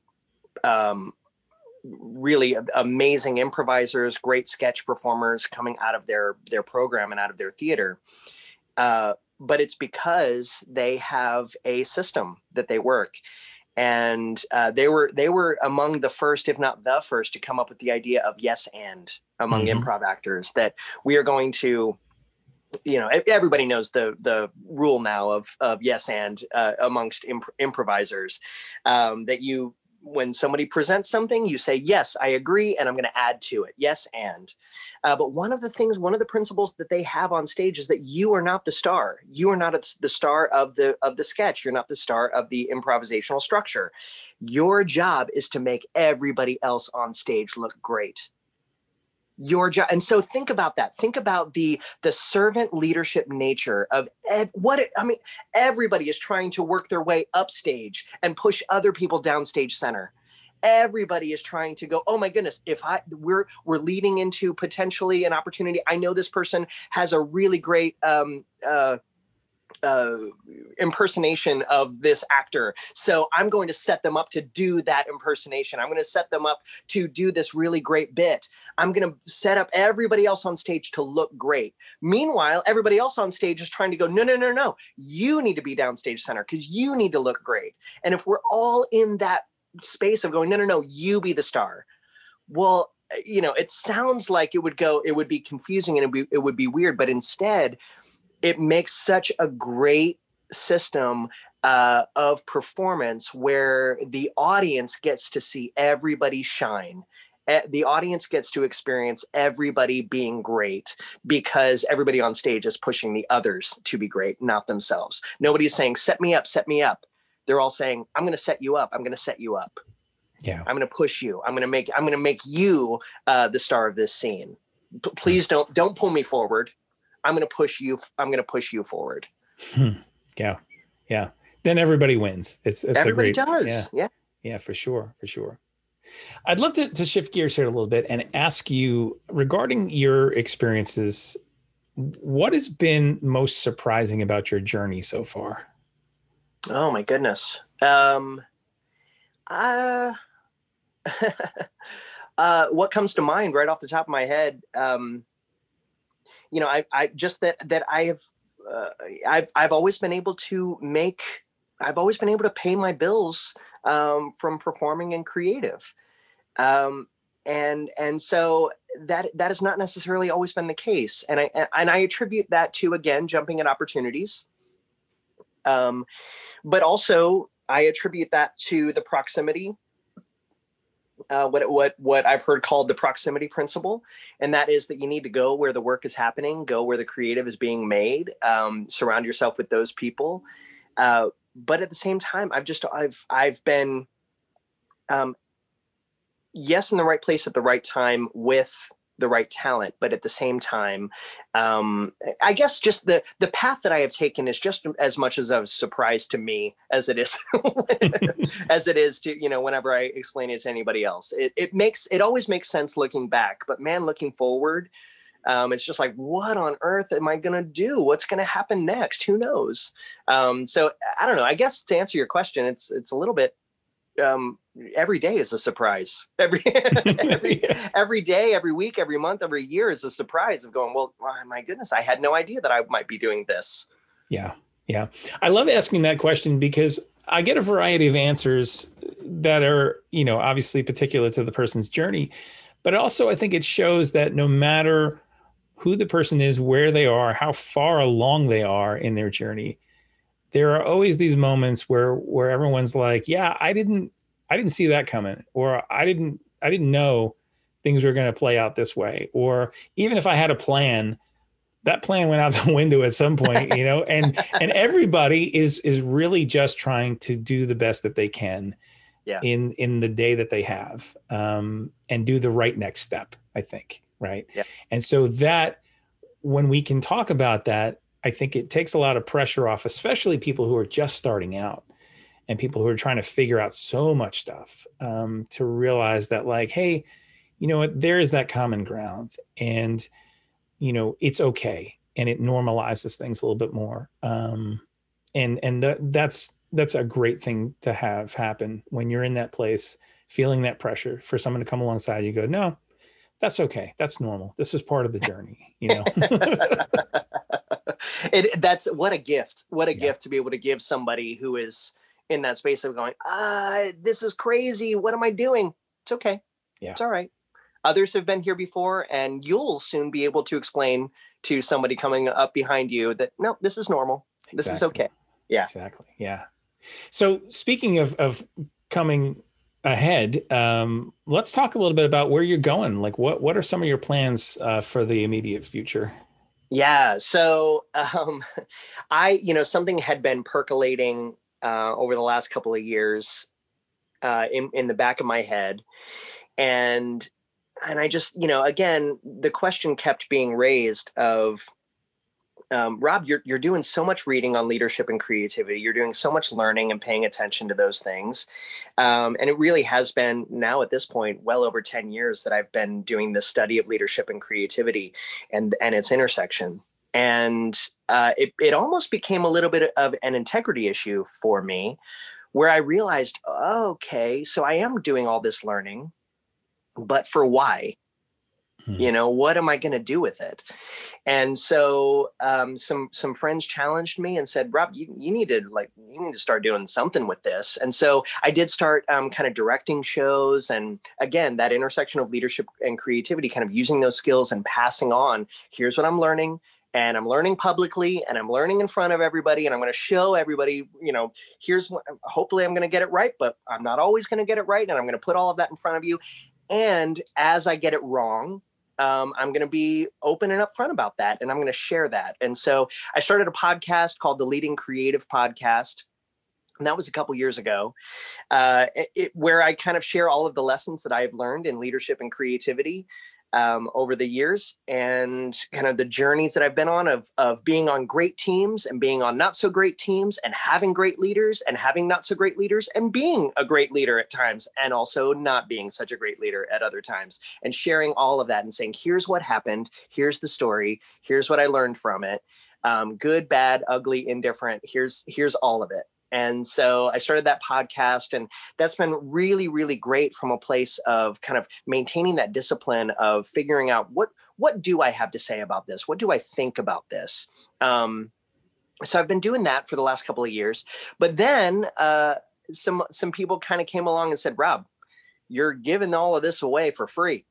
really amazing improvisers, great sketch performers coming out of their program and out of their theater. But it's because they have a system that they work. And they were among the first, if not the first, to come up with the idea of yes and among improv actors, that we are going to, everybody knows the rule now of yes and amongst improvisers, that when somebody presents something, you say, yes, I agree, and I'm going to add to it. Yes, and. But one of the principles that they have on stage is that you are not the star. You are not the star of the sketch. You're not the star of the improvisational structure. Your job is to make everybody else on stage look great. Your job. And so think about that. Think about the servant leadership nature of everybody is trying to work their way upstage and push other people downstage center. Everybody is trying to go, oh my goodness, we're leading into potentially an opportunity. I know this person has a really great impersonation of this actor. So I'm going to set them up to do that impersonation. I'm going to set them up to do this really great bit. I'm going to set up everybody else on stage to look great. Meanwhile, everybody else on stage is trying to go, no. You need to be downstage center because you need to look great. And if we're all in that space of going, no, you be the star. Well, it sounds like it would be confusing and it would be weird, but instead it makes such a great system of performance where the audience gets to see everybody shine The audience gets to experience everybody being great because everybody on stage is pushing the others to be great, not themselves. Nobody's saying, set me up, set me up. They're all saying, I'm going to set you up. I'm going to set you up. Yeah. I'm going to push you. I'm going to make you the star of this scene. Please don't pull me forward. I'm going to push you. I'm going to push you forward. Yeah. Yeah. Then everybody wins. It's everybody a great, does. Yeah. Yeah, for sure. For sure. I'd love to shift gears here a little bit and ask you regarding your experiences, what has been most surprising about your journey so far? Oh my goodness. What comes to mind right off the top of my head? I just that I've always been able to pay my bills from performing and creative. And so that has not necessarily always been the case. And I attribute that to, again, jumping at opportunities. But also I attribute that to the proximity, what I've heard called the proximity principle. And that is that you need to go where the work is happening, go where the creative is being made, surround yourself with those people. But at the same time, I've been, yes, in the right place at the right time with the right talent, but at the same time, I guess just the path that I have taken is just as much as a surprise to me as it is as it is to, whenever I explain it to anybody else. It always makes sense looking back, but man, looking forward, it's just like, what on earth am I going to do? What's going to happen next? Who knows? So I don't know. I guess to answer your question, it's a little bit, every day is a surprise. Every day, every week, every month, every year is a surprise of going, well, my goodness, I had no idea that I might be doing this. Yeah. Yeah. I love asking that question because I get a variety of answers that are, obviously particular to the person's journey, but also I think it shows that no matter who the person is, where they are, how far along they are in their journey, there are always these moments where everyone's like, yeah, I didn't see that coming, or I didn't know things were going to play out this way. Or even if I had a plan, that plan went out the window at some point, and everybody is really just trying to do the best that they can in the day that they have, and do the right next step, I think. Right. Yeah. And so that when we can talk about that, I think it takes a lot of pressure off, especially people who are just starting out and people who are trying to figure out so much stuff, to realize that, like, hey, you know what, there is that common ground, and, it's okay. And it normalizes things a little bit more. That's a great thing to have happen when you're in that place, feeling that pressure for someone to come alongside you, go, no, that's okay. That's normal. This is part of the journey, That's what a gift. What a gift to be able to give somebody who is in that space of going, this is crazy. What am I doing? It's okay. Yeah. It's all right. Others have been here before, and you'll soon be able to explain to somebody coming up behind you that, no, this is normal. This is okay. Yeah. Exactly. Yeah. So speaking of coming ahead, let's talk a little bit about where you're going. Like, what are some of your plans for the immediate future? Yeah. So something had been percolating over the last couple of years in the back of my head. And I just, again, the question kept being raised of, Rob, you're doing so much reading on leadership and creativity. You're doing so much learning and paying attention to those things. And it really has been now at this point, well over 10 years that I've been doing this study of leadership and creativity and its intersection. And it almost became a little bit of an integrity issue for me, where I realized, okay, so I am doing all this learning, but for why? What am I going to do with it? And so some friends challenged me and said, Rob, you need to start doing something with this. And so I did start kind of directing shows. And again, that intersection of leadership and creativity, kind of using those skills and passing on, here's what I'm learning. And I'm learning publicly, and I'm learning in front of everybody, and I'm going to show everybody, here's what, hopefully I'm going to get it right, but I'm not always going to get it right. And I'm going to put all of that in front of you. And as I get it wrong, I'm going to be open and upfront about that, and I'm going to share that. And so I started a podcast called the Leading Creative Podcast. And that was a couple years ago, where I kind of share all of the lessons that I've learned in leadership and creativity over the years, and kind of the journeys that I've been on of being on great teams and being on not so great teams, and having great leaders and having not so great leaders, and being a great leader at times and also not being such a great leader at other times, and sharing all of that and saying, here's what happened. Here's the story. Here's what I learned from it. Good, bad, ugly, indifferent. Here's all of it. And so I started that podcast, and that's been really, really great from a place of kind of maintaining that discipline of figuring out what do I have to say about this? What do I think about this? So I've been doing that for the last couple of years, but then some people kind of came along and said, Rob, you're giving all of this away for free.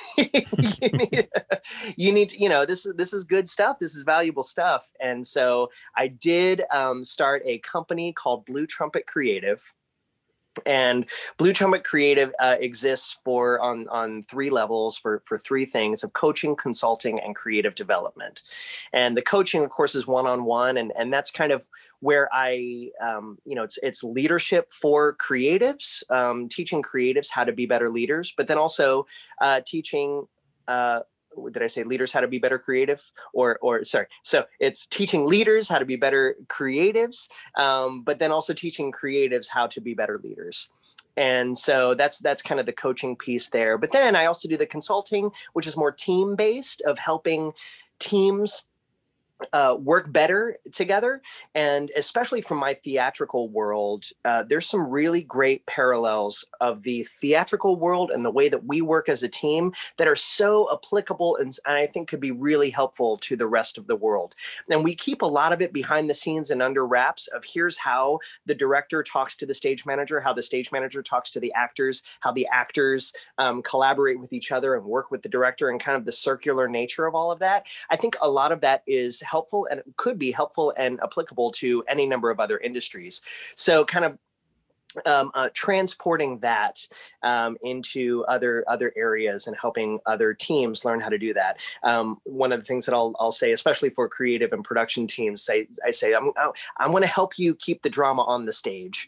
you need to, this is good stuff. This is valuable stuff. And so I did start a company called Blue Trumpet Creative. And Blue Trumpet Creative exists on 3 levels for 3 things of coaching, consulting, and creative development. And the coaching, of course, is one-on-one. And that's kind of where I, it's leadership for creatives, teaching creatives how to be better leaders, but then also teaching, did I say leaders how to be better creative sorry. So it's teaching leaders how to be better creatives, but then also teaching creatives how to be better leaders. And so that's kind of the coaching piece there. But then I also do the consulting, which is more team-based, of helping teams work better together. And especially from my theatrical world, there's some really great parallels of the theatrical world and the way that we work as a team that are so applicable and I think could be really helpful to the rest of the world. And we keep a lot of it behind the scenes and under wraps of here's how the director talks to the stage manager, how the stage manager talks to the actors, how the actors collaborate with each other and work with the director, and kind of the circular nature of all of that. I think a lot of that is helpful, and it could be helpful and applicable to any number of other industries. So kind of transporting that into other areas and helping other teams learn how to do that. One of the things that I'll say, especially for creative and production teams, I say I'm going to help you keep the drama on the stage.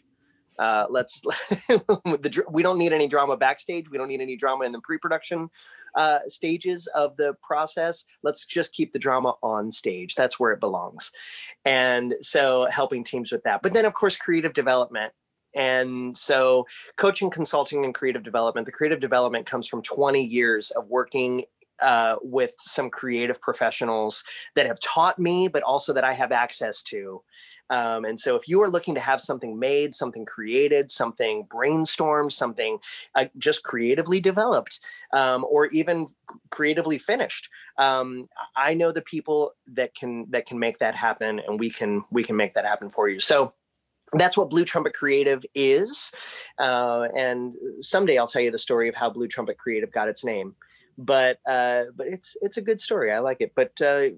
We don't need any drama backstage. We don't need any drama in the pre-production stages of the process. Let's just keep the drama on stage. That's where it belongs. And so helping teams with that. But then, of course, creative development. And so coaching, consulting, and creative development. The creative development comes from 20 years of working with some creative professionals that have taught me, but also that I have access to. And so if you are looking to have something made, something created, something brainstormed, something just creatively developed, or even creatively finished, I know the people that can make that happen, and we can make that happen for you. So that's what Blue Trumpet Creative is. And someday I'll tell you the story of how Blue Trumpet Creative got its name. But it's a good story. I like it. But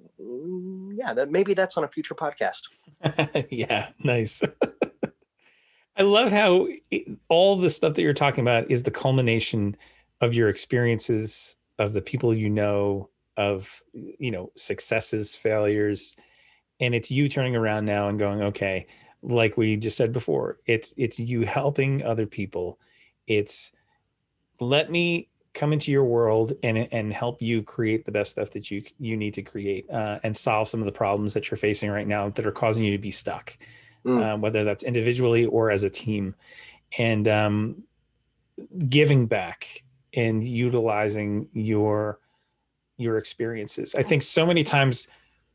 maybe that's on a future podcast. Yeah, nice. I love how all the stuff that you're talking about is the culmination of your experiences, of the people of successes, failures, and it's you turning around now and going, okay, like we just said before, it's you helping other people. It's let me come into your world and help you create the best stuff that you need to create, and solve some of the problems that you're facing right now that are causing you to be stuck, whether that's individually or as a team, and giving back and utilizing your experiences. I think so many times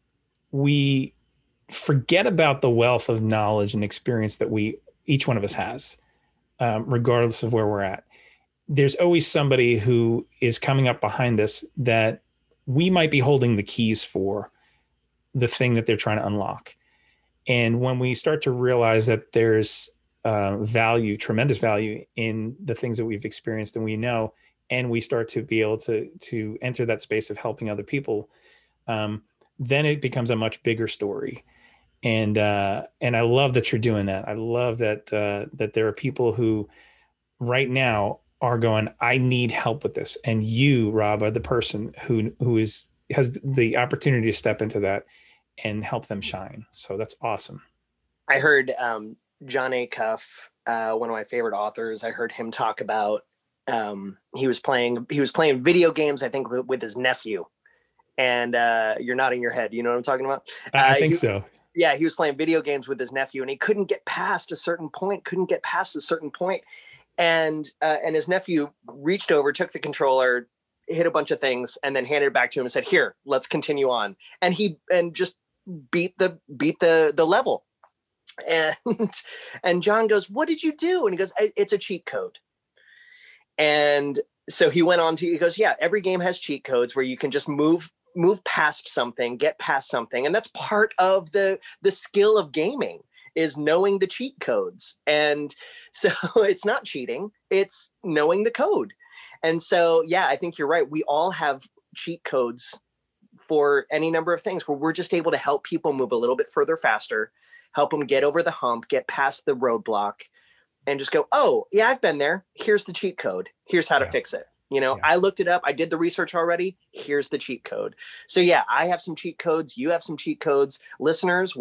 we forget about the wealth of knowledge and experience that each one of us has, regardless of where we're at. There's always somebody who is coming up behind us that we might be holding the keys for the thing that they're trying to unlock. And when we start to realize that there's value, tremendous value in the things that we've experienced and we know, and we start to be able to enter that space of helping other people, then it becomes a much bigger story. And I love that you're doing that. I love that there are people who right now are going, I need help with this. And you, Rob, are the person who has the opportunity to step into that and help them shine. So that's awesome. I heard John Acuff, one of my favorite authors, I heard him talk about he was playing video games, I think, with his nephew. And you're nodding your head. You know what I'm talking about? I think so. Yeah, he was playing video games with his nephew, and he couldn't get past a certain point. And his nephew reached over, took the controller, hit a bunch of things, and then handed it back to him and said, "Here, let's continue on." And just beat the level. And John goes, "What did you do?" And he goes, "It's a cheat code." And so he went on he goes, "Yeah, every game has cheat codes where you can just move past something, get past something. And that's part of the skill of gaming, is knowing the cheat codes. And so it's not cheating, it's knowing the code. And so, yeah, I think you're right. We all have cheat codes for any number of things where we're just able to help people move a little bit further faster, help them get over the hump, get past the roadblock, and just go, oh, yeah, I've been there. Here's the cheat code. Here's how to fix it. I looked it up. I did the research already. Here's the cheat code. So yeah, I have some cheat codes. You have some cheat codes. Listeners,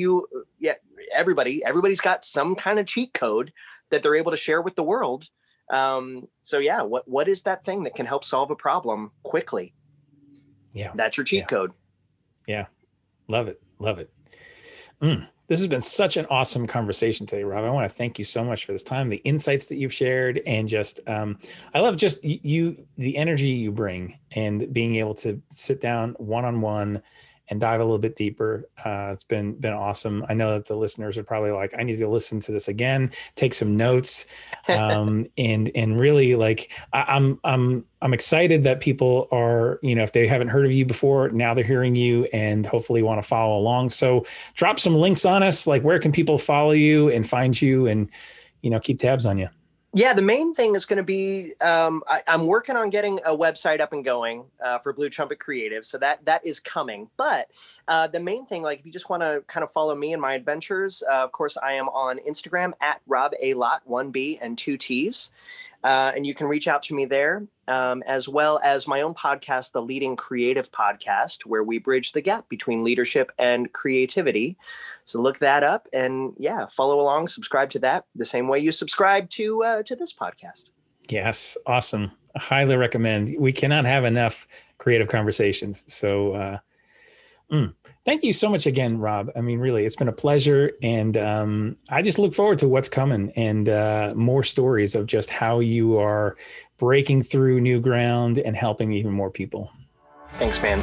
everybody's got some kind of cheat code that they're able to share with the world. So yeah, what is that thing that can help solve a problem quickly? Yeah. That's your cheat code. Yeah. Love it. Love it. This has been such an awesome conversation today, Rob. I want to thank you so much for this time, the insights that you've shared, and just, I love just the energy you bring, and being able to sit down one-on-one and dive a little bit deeper. It's been awesome. I know that the listeners are probably like, I need to listen to this again, take some notes, and really, like, I'm excited that people are, if they haven't heard of you before, now they're hearing you and hopefully want to follow along. So drop some links on us, like where can people follow you and find you and, keep tabs on you. Yeah, the main thing is going to be, I'm working on getting a website up and going for Blue Trumpet Creative. So that is coming. But the main thing, like if you just want to kind of follow me and my adventures, of course, I am on Instagram at Rob A. Lott, 1B and 2 T's. And you can reach out to me there, as well as my own podcast, The Leading Creative Podcast, where we bridge the gap between leadership and creativity. So look that up and follow along, subscribe to that the same way you subscribe to this podcast. Yes. Awesome. I highly recommend. We cannot have enough creative conversations. So, thank you so much again, Rob. I mean, really, it's been a pleasure. And I just look forward to what's coming and more stories of just how you are breaking through new ground and helping even more people. Thanks, man.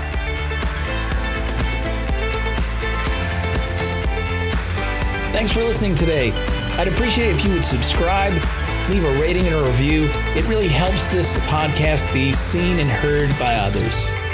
Thanks for listening today. I'd appreciate it if you would subscribe, leave a rating and a review. It really helps this podcast be seen and heard by others.